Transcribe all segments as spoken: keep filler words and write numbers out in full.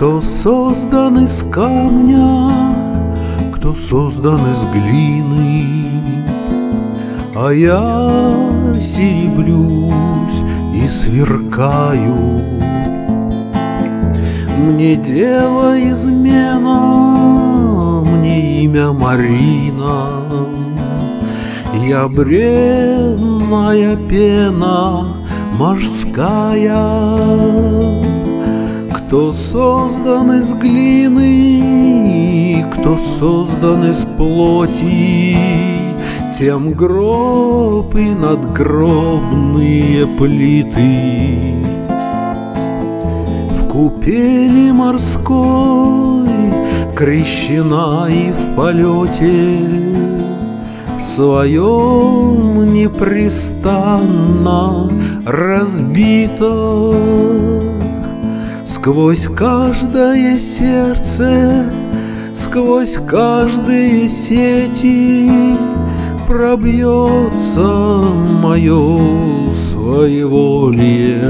Кто создан из камня, кто создан из глины, а я сереблюсь и сверкаю. Мне дело измена, мне имя Марина, я бренная пена морская. Кто создан из глины, кто создан из плоти, тем гроб и надгробные плиты. В купели морской крещена и в полете своем непрестанно разбита. Сквозь каждое сердце, сквозь каждые сети пробьется мое своеволие.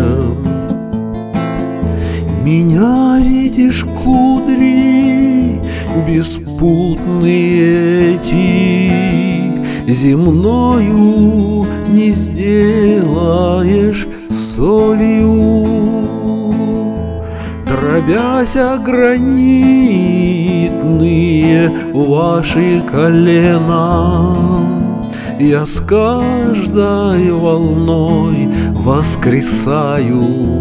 Меня видишь, кудри беспутные эти, земною не сделаешь солью. Дробясь о гранитные ваши колена, я с каждой волной воскресаю.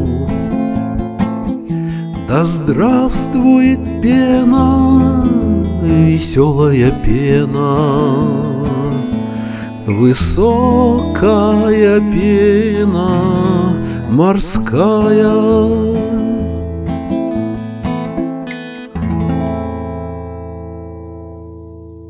Да здравствует пена, веселая пена, высокая пена морская.